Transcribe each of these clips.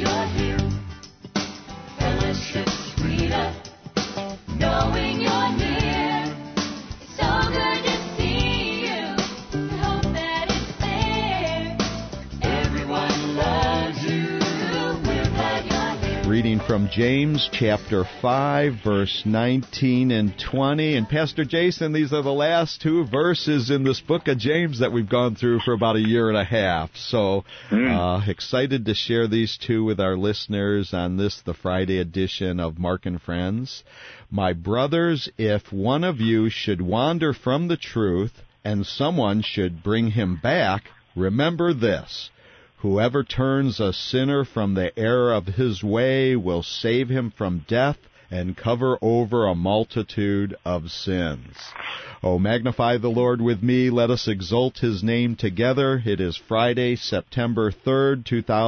you're here. Fellowship sweeter, knowing you're near. It's so good to see you. We hope that it's there. Everyone loves you. We're glad you're here. Reading from James chapter 5, verse 19 and 20. And Pastor Jason, these are the last two verses in this book of James that we've gone through for about a year and a half. So excited to share these two with our listeners on this, the Friday edition of Mark and Friends. My brothers, if one of you should wander from the truth and someone should bring him back, remember this. Whoever turns a sinner from the error of his way will save him from death and cover over a multitude of sins. Oh, magnify the Lord with me. Let us exalt his name together. It is Friday, September 3rd,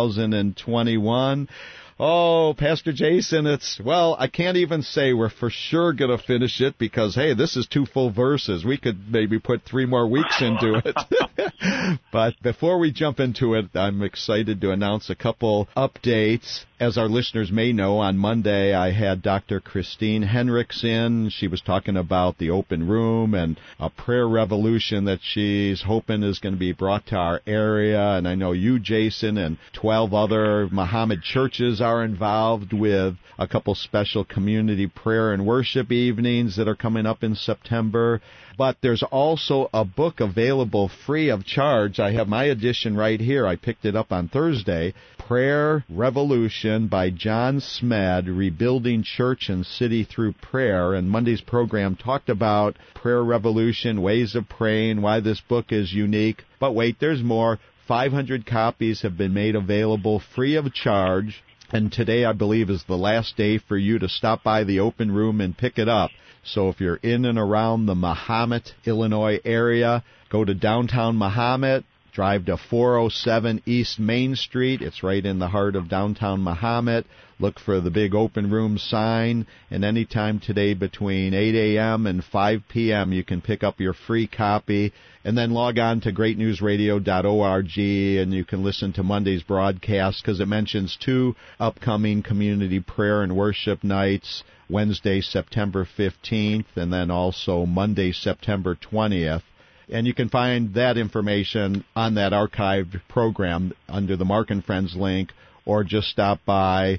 2021. Oh, Pastor Jason, I can't even say we're for sure going to finish it because, hey, this is 2 full verses. We could maybe put 3 more weeks into it. But before we jump into it, I'm excited to announce a couple updates. As our listeners may know, on Monday I had Dr. Christine Henricks in. She was talking about the open room and a prayer revolution that she's hoping is going to be brought to our area. And I know you, Jason, and 12 other Muhammad churches are involved with a couple special community prayer and worship evenings that are coming up in September. But there's also a book available free of charge. I have my edition right here. I picked it up on Thursday. Prayer Revolution by John Smed, Rebuilding Church and City Through Prayer. And Monday's program talked about prayer revolution, ways of praying, why this book is unique. But wait, there's more. 500 copies have been made available free of charge. And today, I believe, is the last day for you to stop by the open room and pick it up. So if you're in and around the Mahomet, Illinois area, go to downtown Mahomet, drive to 407 East Main Street. It's right in the heart of downtown Mahomet. Look for the big open room sign. And anytime today between 8 a.m. and 5 p.m., you can pick up your free copy. And then log on to greatnewsradio.org and you can listen to Monday's broadcast because it mentions 2 upcoming community prayer and worship nights. Wednesday, September 15th, and then also Monday, September 20th. And you can find that information on that archived program under the Mark and Friends link, or just stop by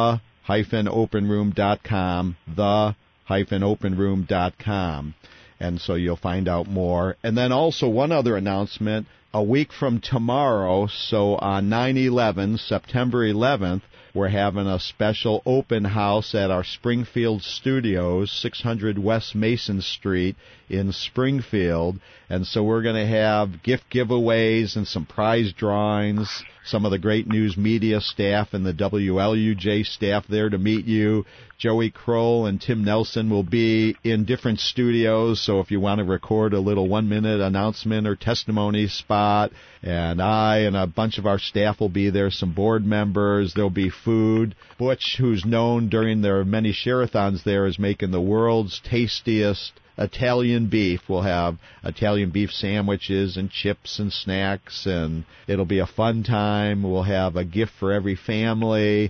the-openroom.com, the-openroom.com. And so you'll find out more. And then also one other announcement, a week from tomorrow, so on 9/11, September 11th, we're having a special open house at our Springfield studios, 600 West Mason Street in Springfield. And so we're going to have gift giveaways and some prize drawings, some of the great news media staff and the WLUJ staff there to meet you. Joey Kroll and Tim Nelson will be in different studios, so if you want to record a little 1-minute announcement or testimony spot, and I and a bunch of our staff will be there, some board members, there'll be food. Butch, who's known during their many share-a-thons there as making the world's tastiest Italian beef. We'll have Italian beef sandwiches and chips and snacks, and it'll be a fun time. We'll have a gift for every family,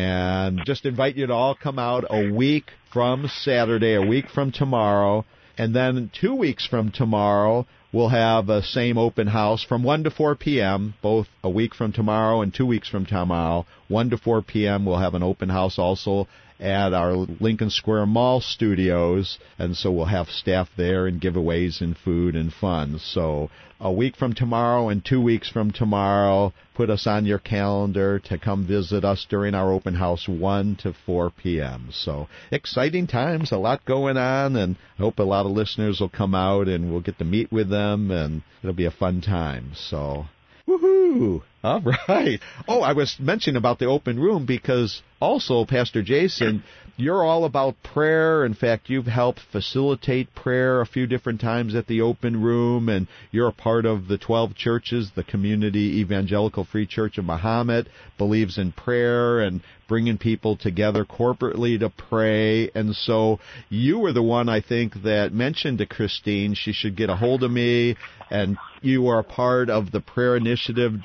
and just invite you to all come out a week from Saturday, a week from tomorrow, and then 2 weeks from tomorrow, we'll have the same open house from 1 to 4 p.m., both a week from tomorrow and 2 weeks from tomorrow. 1 to 4 p.m. we'll have an open house also at our Lincoln Square Mall studios, and so we'll have staff there and giveaways and food and fun. So a week from tomorrow and 2 weeks from tomorrow, put us on your calendar to come visit us during our open house 1 to 4 p.m. So exciting times, a lot going on, and I hope a lot of listeners will come out and we'll get to meet with them, and it'll be a fun time. So, woohoo! All right. Oh, I was mentioning about the open room because also, Pastor Jason, you're all about prayer. In fact, you've helped facilitate prayer a few different times at the open room, and you're a part of the 12 churches. The Community Evangelical Free Church of Mahomet believes in prayer and bringing people together corporately to pray. And so you were the one, I think, that mentioned to Christine she should get a hold of me, and you were a part of the prayer initiative during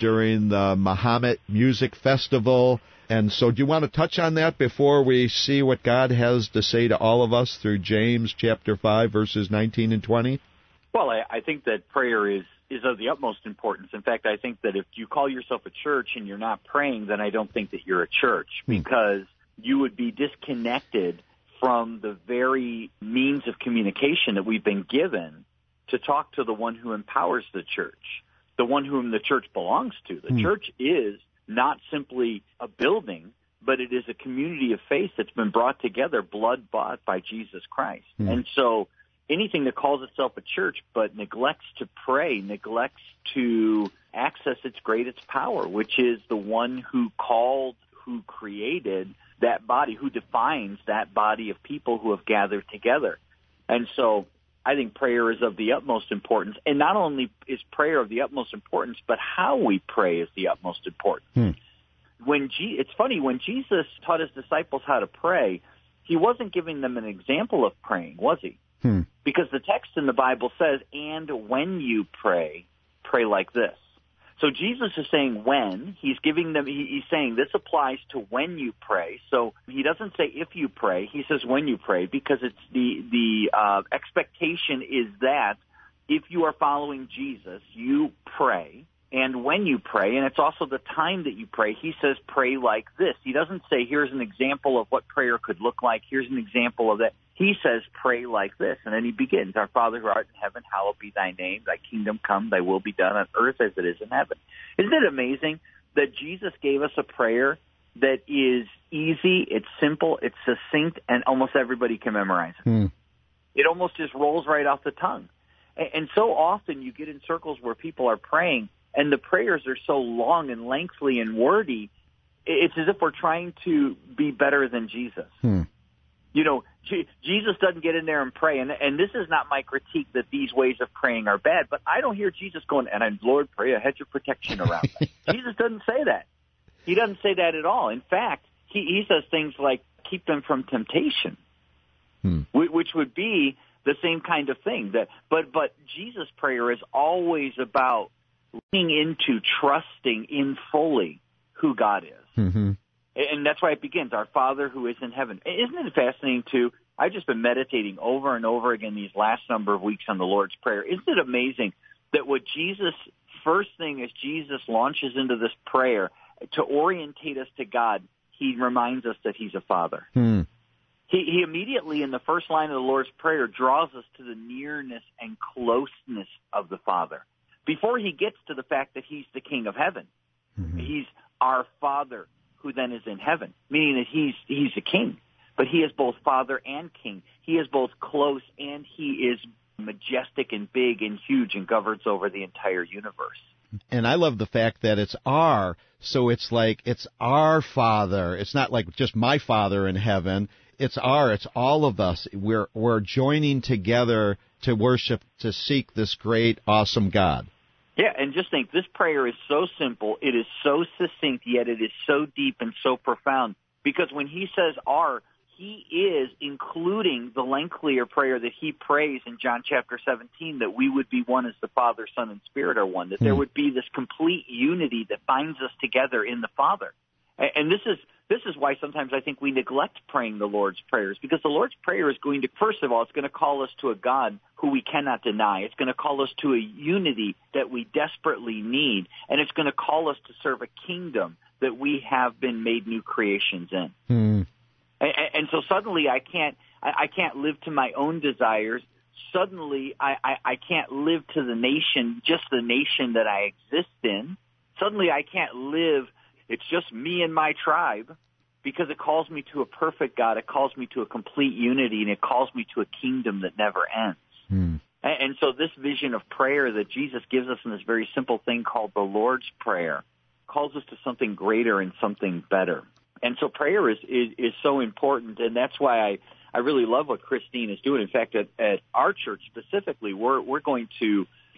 in the Muhammad Music Festival. And so do you want to touch on that before we see what God has to say to all of us through James chapter 5, verses 19 and 20? Well, I think that prayer is of the utmost importance. In fact, I think that if you call yourself a church and you're not praying, then I don't think that you're a church, because you would be disconnected from the very means of communication that we've been given to talk to the one who empowers the church, the one whom the church belongs to. The church is not simply a building, but it is a community of faith that's been brought together, blood-bought by Jesus Christ. And so anything that calls itself a church but neglects to pray, neglects to access its greatest power, which is the one who called, who created that body, who defines that body of people who have gathered together. And so I think prayer is of the utmost importance. And not only is prayer of the utmost importance, but how we pray is the utmost importance. It's funny, when Jesus taught his disciples how to pray, he wasn't giving them an example of praying, was he? Because the text in the Bible says, and when you pray, pray like this. So Jesus is saying when. He's giving them. He's saying this applies to when you pray. So he doesn't say if you pray. He says when you pray, because it's the expectation is that if you are following Jesus, you pray. And when you pray, and it's also the time that you pray, he says pray like this. He doesn't say here's an example of what prayer could look like. Here's an example of that. He says pray like this. And then he begins, our Father who art in heaven, hallowed be thy name. Thy kingdom come, thy will be done on earth as it is in heaven. Isn't it amazing that Jesus gave us a prayer that is easy, it's simple, it's succinct, and almost everybody can memorize it? It almost just rolls right off the tongue. And so often you get in circles where people are praying, and the prayers are so long and lengthy and wordy, it's as if we're trying to be better than Jesus. You know, Jesus doesn't get in there and pray, and this is not my critique that these ways of praying are bad, but I don't hear Jesus going, and I'm, Lord, pray a hedge of protection around them. Jesus doesn't say that. He doesn't say that at all. In fact, he says things like, keep them from temptation, which would be the same kind of thing. But Jesus' prayer is always about leaning into trusting in fully who God is. And that's why it begins, our Father who is in heaven. Isn't it fascinating, too? I've just been meditating over and over again these last number of weeks on the Lord's Prayer. Isn't it amazing that what Jesus, first thing as Jesus launches into this prayer to orientate us to God, he reminds us that he's a Father. He immediately, in the first line of the Lord's Prayer, draws us to the nearness and closeness of the Father. Before he gets to the fact that he's the King of heaven, he's our Father who then is in heaven, meaning that he's a king, but he is both Father and King. He is both close and he is majestic and big and huge and governs over the entire universe. And I love the fact that it's our, so it's like it's our Father. It's not like just my Father in heaven. It's all of us. We're joining together to worship, to seek this great, awesome God. Yeah, and just think, this prayer is so simple, it is so succinct, yet it is so deep and so profound. Because when he says our, he is including the lengthier prayer that he prays in John chapter 17, that we would be one as the Father, Son, and Spirit are one, that there would be this complete unity that binds us together in the Father. And this is why sometimes I think we neglect praying the Lord's prayers, because the Lord's Prayer is going to, first of all, it's going to call us to a God who we cannot deny. It's going to call us to a unity that we desperately need, and it's going to call us to serve a kingdom that we have been made new creations in. And so suddenly I can't live to my own desires. Suddenly I can't live to the nation, just the nation that I exist in. Suddenly I can't live, it's just me and my tribe, because it calls me to a perfect God. It calls me to a complete unity, and it calls me to a kingdom that never ends. And so this vision of prayer that Jesus gives us in this very simple thing called the Lord's Prayer calls us to something greater and something better. And so prayer is so important, and that's why I really love what Christine is doing. In fact, at our church specifically, we're going to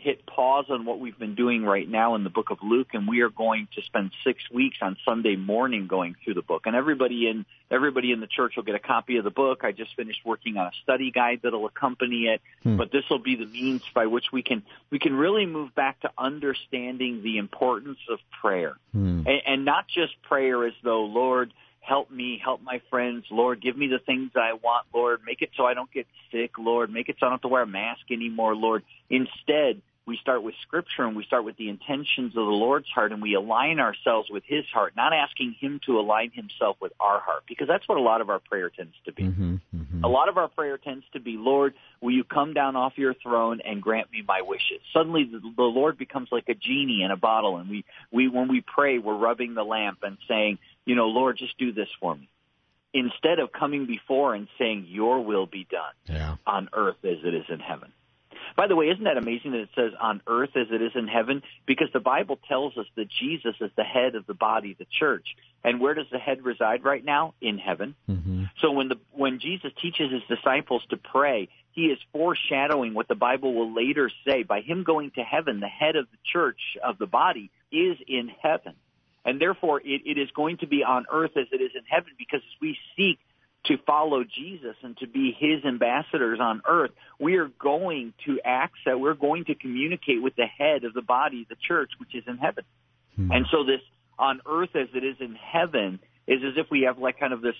hit pause on what we've been doing right now in the book of Luke, and we are going to spend 6 weeks on Sunday morning going through the book. And everybody in the church will get a copy of the book. I just finished working on a study guide that'll accompany it. But this will be the means by which we can really move back to understanding the importance of prayer. And not just prayer as though, Lord, help me, help my friends. Lord, give me the things I want. Lord, make it so I don't get sick. Lord, make it so I don't have to wear a mask anymore. Lord, instead, we start with Scripture and we start with the intentions of the Lord's heart, and we align ourselves with His heart, not asking Him to align Himself with our heart, because that's what a lot of our prayer tends to be. A lot of our prayer tends to be, Lord, will you come down off your throne and grant me my wishes? Suddenly the Lord becomes like a genie in a bottle, and we when we pray, we're rubbing the lamp and saying, Lord, just do this for me. Instead of coming before and saying, your will be done on earth as it is in heaven. By the way, isn't that amazing that it says on earth as it is in heaven? Because the Bible tells us that Jesus is the head of the body, the church. And where does the head reside right now? In heaven. So when Jesus teaches his disciples to pray, he is foreshadowing what the Bible will later say. By him going to heaven, the head of the church, of the body, is in heaven. And therefore, it is going to be on earth as it is in heaven, because as we seek to follow Jesus and to be his ambassadors on earth, we are going to we're going to communicate with the head of the body, the church, which is in heaven. And so this on earth as it is in heaven is as if we have like kind of this,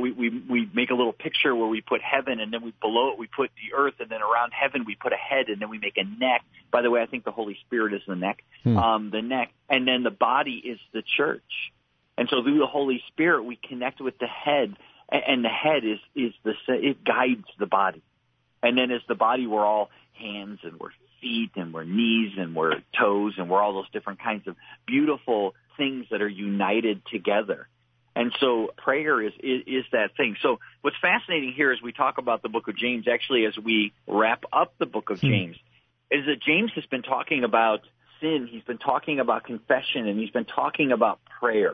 we make a little picture where we put heaven, and then below it we put the earth, and then around heaven we put a head, and then we make a neck. By the way, I think the Holy Spirit is the neck, and then the body is the church. And so through the Holy Spirit we connect with the head, and the head it guides the body. And then as the body, we're all hands, and we're feet, and we're knees, and we're toes, and we're all those different kinds of beautiful things that are united together. And so prayer is that thing. So what's fascinating here as we talk about the book of James, actually as we wrap up the book of James, is that James has been talking about sin, he's been talking about confession, and he's been talking about prayer.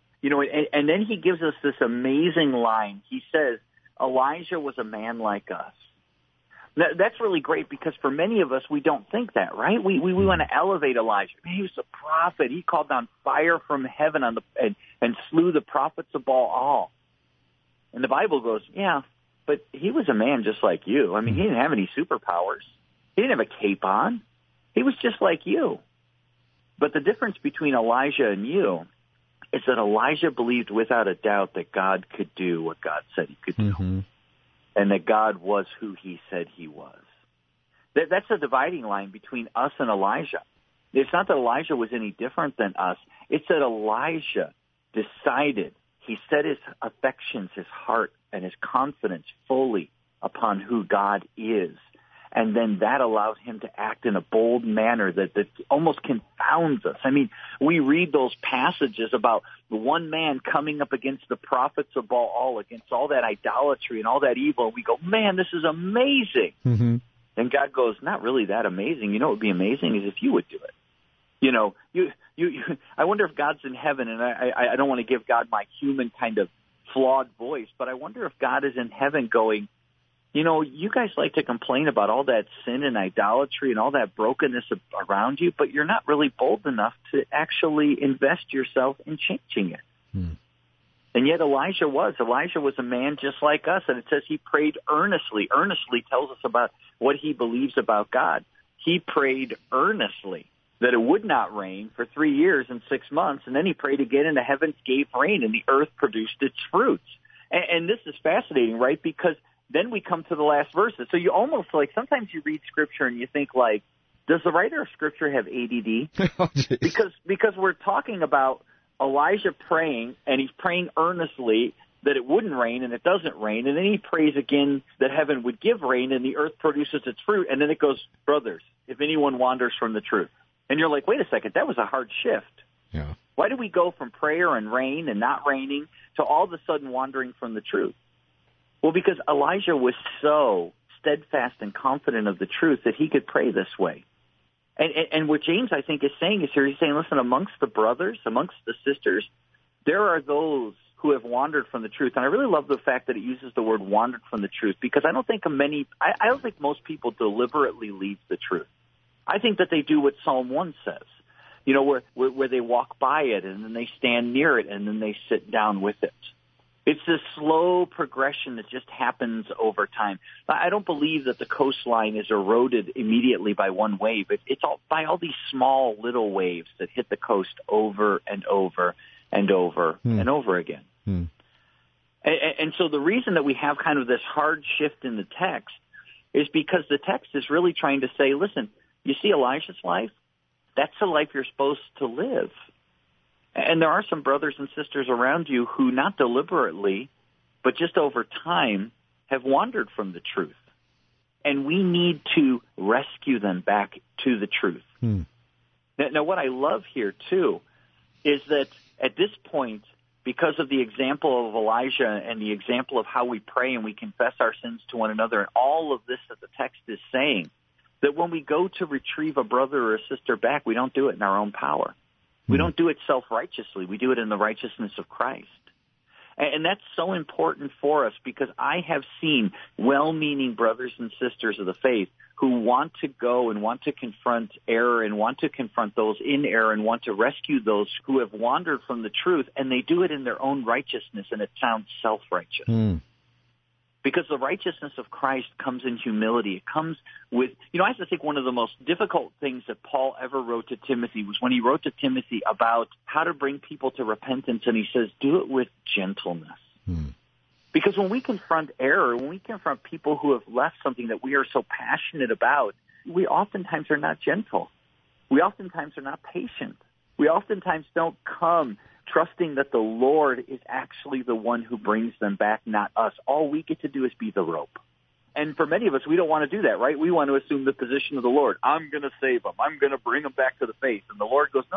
And then he gives us this amazing line. He says, Elijah was a man like us. That's really great, because for many of us, we don't think that, right? We want to elevate Elijah. He was a prophet. He called down fire from heaven and slew the prophets of Baal. And the Bible goes, yeah, but he was a man just like you. I mean, he didn't have any superpowers. He didn't have a cape on. He was just like you. But the difference between Elijah and you is that Elijah believed without a doubt that God could do what God said he could do. And that God was who he said he was. That's a dividing line between us and Elijah. It's not that Elijah was any different than us. It's that Elijah decided, he set his affections, his heart, and his confidence fully upon who God is. And then that allows him to act in a bold manner that almost confounds us. I mean, we read those passages about the one man coming up against the prophets of Baal, against all that idolatry and all that evil, and we go, man, this is amazing. And God goes, not really that amazing. What would be amazing is if you would do it. I wonder if God's in heaven, and I don't want to give God my human kind of flawed voice, but I wonder if God is in heaven going, you guys like to complain about all that sin and idolatry and all that brokenness around you, but you're not really bold enough to actually invest yourself in changing it. And yet Elijah was a man just like us, and it says he prayed earnestly. Earnestly tells us about what he believes about God. He prayed earnestly that it would not rain for 3 years and 6 months, and then he prayed again, and the heavens gave rain, and the earth produced its fruits. And this is fascinating, right? Because then we come to the last verses. So you almost sometimes you read Scripture and you think does the writer of Scripture have ADD? Because we're talking about Elijah praying, and he's praying earnestly that it wouldn't rain, and it doesn't rain. And then he prays again that heaven would give rain, and the earth produces its fruit. And then it goes, brothers, if anyone wanders from the truth. And you're like, wait a second, that was a hard shift. Yeah. Why do we go from prayer and rain and not raining to all of a sudden wandering from the truth? Well, because Elijah was so steadfast and confident of the truth that he could pray this way. And what James, I think, is saying is here, he's saying, listen, amongst the brothers, amongst the sisters, there are those who have wandered from the truth. And I really love the fact that it uses the word wandered from the truth, because I don't think most people deliberately leave the truth. I think that they do what Psalm 1 says, you know, where they walk by it and then they stand near it and then they sit down with it. It's this slow progression that just happens over time. I don't believe that the coastline is eroded immediately by one wave. It's all by all these small little waves that hit the coast over and over and over and over again. And so the reason that we have kind of this hard shift in the text is because the text is really trying to say, listen, you see Elijah's life? That's the life you're supposed to live. And there are some brothers and sisters around you who not deliberately, but just over time, have wandered from the truth. And we need to rescue them back to the truth. Now, what I love here, too, is that at this point, because of the example of Elijah and the example of how we pray and we confess our sins to one another, and all of this that the text is saying, that when we go to retrieve a brother or a sister back, we don't do it in our own power. We don't do it self-righteously. We do it in the righteousness of Christ. And that's so important for us because I have seen well-meaning brothers and sisters of the faith who want to go and want to confront error and want to confront those in error and want to rescue those who have wandered from the truth, and they do it in their own righteousness, and it sounds self-righteous. Because the righteousness of Christ comes in humility. It comes with, I have to think one of the most difficult things that Paul ever wrote to Timothy was when he wrote to Timothy about how to bring people to repentance, and he says, do it with gentleness. Because when we confront error, when we confront people who have left something that we are so passionate about, we oftentimes are not gentle. We oftentimes are not patient. We oftentimes don't come trusting that the Lord is actually the one who brings them back, not us. All we get to do is be the rope. And for many of us, we don't want to do that, right? We want to assume the position of the Lord. I'm going to save them. I'm going to bring them back to the faith. And the Lord goes,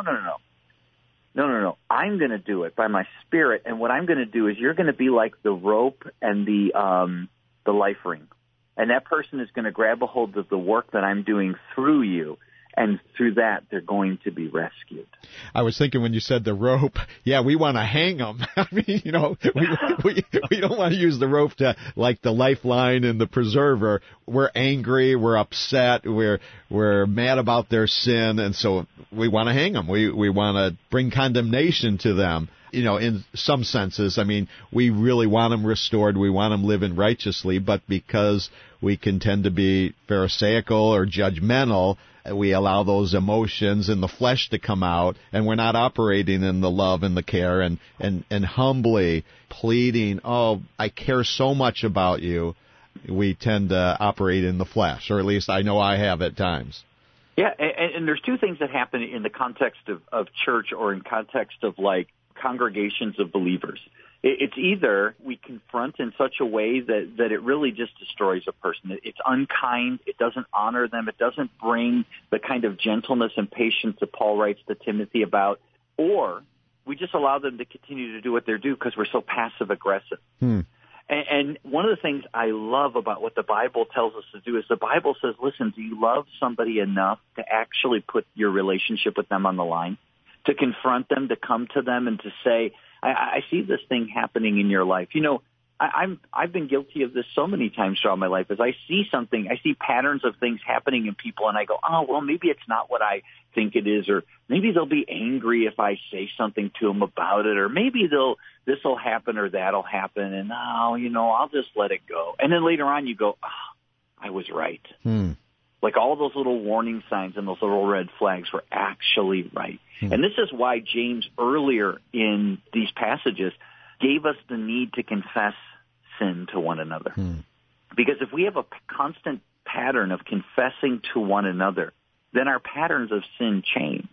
no. I'm going to do it by my Spirit. And what I'm going to do is you're going to be like the rope and the life ring. And that person is going to grab a hold of the work that I'm doing through you. And through that, they're going to be rescued. I was thinking when you said the rope, we want to hang them. I mean, we don't want to use the rope to like the lifeline and the preserver. We're angry, we're upset, we're mad about their sin, and so we want to hang them. We want to bring condemnation to them. In some senses, I mean, we really want them restored. We want them living righteously, but because we can tend to be pharisaical or judgmental, we allow those emotions in the flesh to come out, and we're not operating in the love and the care and humbly pleading, oh, I care so much about you. We tend to operate in the flesh, or at least I know I have at times. Yeah, and there's two things that happen in the context of church or in context of like congregations of believers. It's either we confront in such a way that it really just destroys a person. It's unkind. It doesn't honor them. It doesn't bring the kind of gentleness and patience that Paul writes to Timothy about. Or we just allow them to continue to do what they do because we're so passive-aggressive. And one of the things I love about what the Bible tells us to do is the Bible says, listen, do you love somebody enough to actually put your relationship with them on the line, to confront them, to come to them and to say, I see this thing happening in your life. I've been guilty of this so many times throughout my life. As I see something, I see patterns of things happening in people, and I go, oh, well, maybe it's not what I think it is, or maybe they'll be angry if I say something to them about it, or maybe this will happen or that'll happen, and I'll just let it go. And then later on you go, oh, I was right. Like all those little warning signs and those little red flags were actually right. And this is why James earlier in these passages gave us the need to confess sin to one another. Because if we have a constant pattern of confessing to one another, then our patterns of sin change.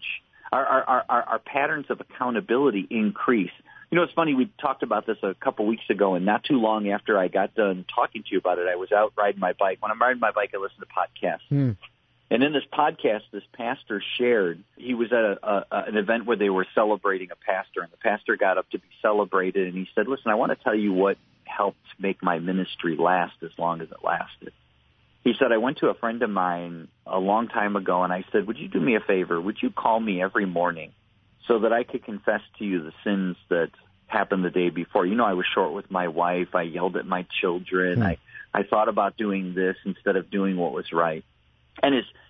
Our patterns of accountability increase. It's funny, we talked about this a couple weeks ago, and not too long after I got done talking to you about it, I was out riding my bike. When I'm riding my bike, I listen to podcasts. And in this podcast, this pastor shared, he was at an event where they were celebrating a pastor, and the pastor got up to be celebrated, and he said, listen, I want to tell you what helped make my ministry last as long as it lasted. He said, I went to a friend of mine a long time ago, and I said, would you do me a favor? Would you call me every morning so that I could confess to you the sins that happened the day before? I was short with my wife. I yelled at my children. I thought about doing this instead of doing what was right. And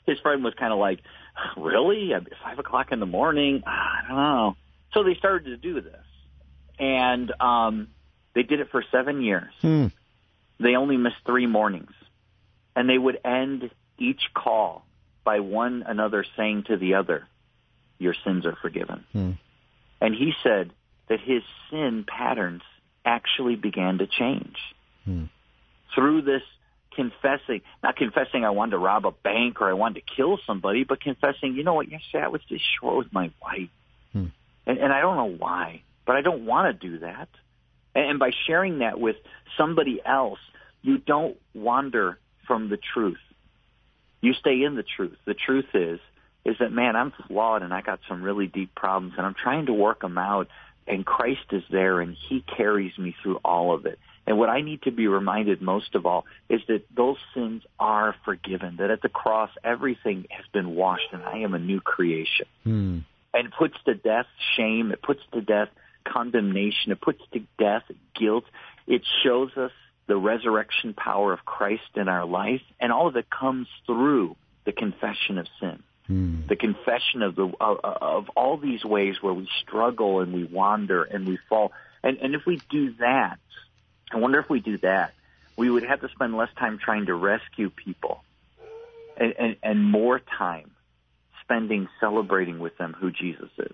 his friend was kind of like, really? At 5 o'clock in the morning? I don't know. So they started to do this. And they did it for 7 years. They only missed 3 mornings. And they would end each call by one another saying to the other, your sins are forgiven. And he said that his sin patterns actually began to change through this confessing, not confessing I wanted to rob a bank or I wanted to kill somebody, but confessing, you know what, yesterday I was just short with my wife. And I don't know why, but I don't want to do that. And by sharing that with somebody else, you don't wander from the truth. You stay in the truth. The truth is that, man, I'm flawed and I got some really deep problems and I'm trying to work them out, and Christ is there and he carries me through all of it. And what I need to be reminded most of all is that those sins are forgiven, that at the cross everything has been washed and I am a new creation. And it puts to death shame. It puts to death condemnation. It puts to death guilt. It shows us the resurrection power of Christ in our life, and all of it comes through the confession of sin, the confession of all these ways where we struggle and we wander and we fall. And if we do that, I wonder if we do that, we would have to spend less time trying to rescue people and more time spending celebrating with them who Jesus is.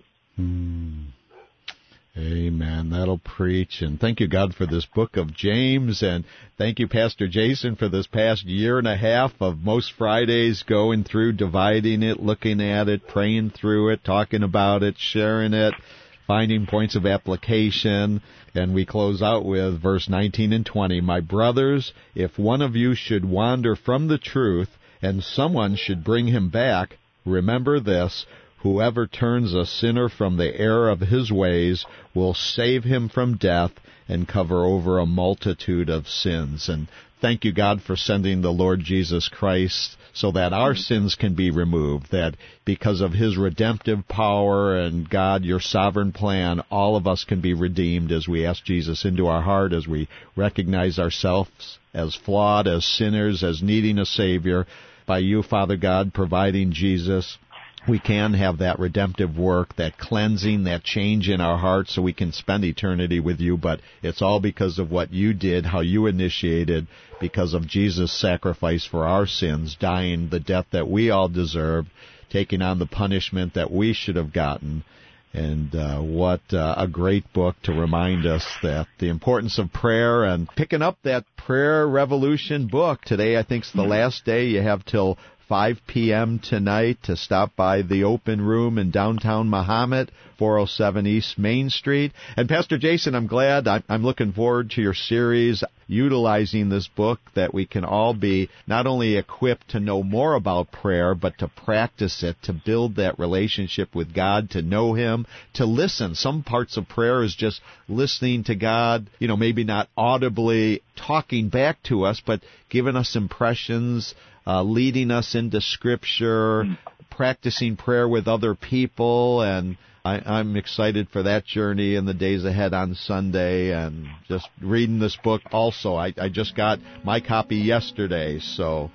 Amen. That'll preach. And thank you, God, for this book of James. And thank you, Pastor Jason, for this past year and a half of most Fridays going through, dividing it, looking at it, praying through it, talking about it, sharing it, finding points of application. And we close out with verse 19 and 20. My brothers, if one of you should wander from the truth and someone should bring him back, remember this: whoever turns a sinner from the error of his ways will save him from death and cover over a multitude of sins. And thank you, God, for sending the Lord Jesus Christ so that our sins can be removed, that because of his redemptive power and, God, your sovereign plan, all of us can be redeemed as we ask Jesus into our heart, as we recognize ourselves as flawed, as sinners, as needing a Savior. By you, Father God, providing Jesus, we can have that redemptive work, that cleansing, that change in our hearts so we can spend eternity with you. But it's all because of what you did, how you initiated, because of Jesus' sacrifice for our sins, dying the death that we all deserved, taking on the punishment that we should have gotten. And what a great book to remind us that the importance of prayer, and picking up that Prayer Revolution book. Today, I think, is the last day. You have till 5 p.m. tonight to stop by the Open Room in downtown Mahomet, 407 East Main Street. And Pastor Jason, I'm glad, I'm looking forward to your series utilizing this book, that we can all be not only equipped to know more about prayer, but to practice it, to build that relationship with God, to know him, to listen. Some parts of prayer is just listening to God, maybe not audibly talking back to us, but giving us impressions, leading us into Scripture, practicing prayer with other people, and I'm excited for that journey in the days ahead on Sunday, and just reading this book also. I just got my copy yesterday, so...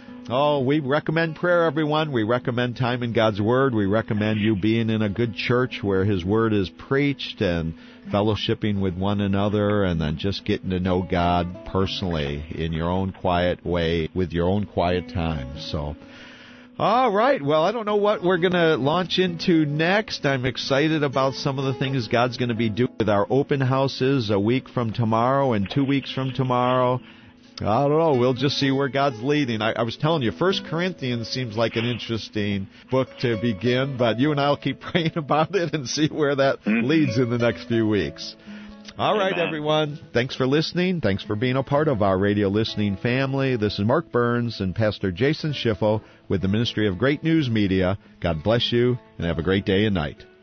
we recommend prayer, everyone. We recommend time in God's Word. We recommend you being in a good church where his Word is preached, and fellowshipping with one another, and then just getting to know God personally in your own quiet way with your own quiet time. So, all right. Well, I don't know what we're going to launch into next. I'm excited about some of the things God's going to be doing with our open houses a week from tomorrow and 2 weeks from tomorrow. I don't know. We'll just see where God's leading. I was telling you, 1 Corinthians seems like an interesting book to begin, but you and I will keep praying about it and see where that leads in the next few weeks. All right, everyone. Thanks for listening. Thanks for being a part of our radio listening family. This is Mark Burns and Pastor Jason Schiffel with the Ministry of Great News Media. God bless you, and have a great day and night.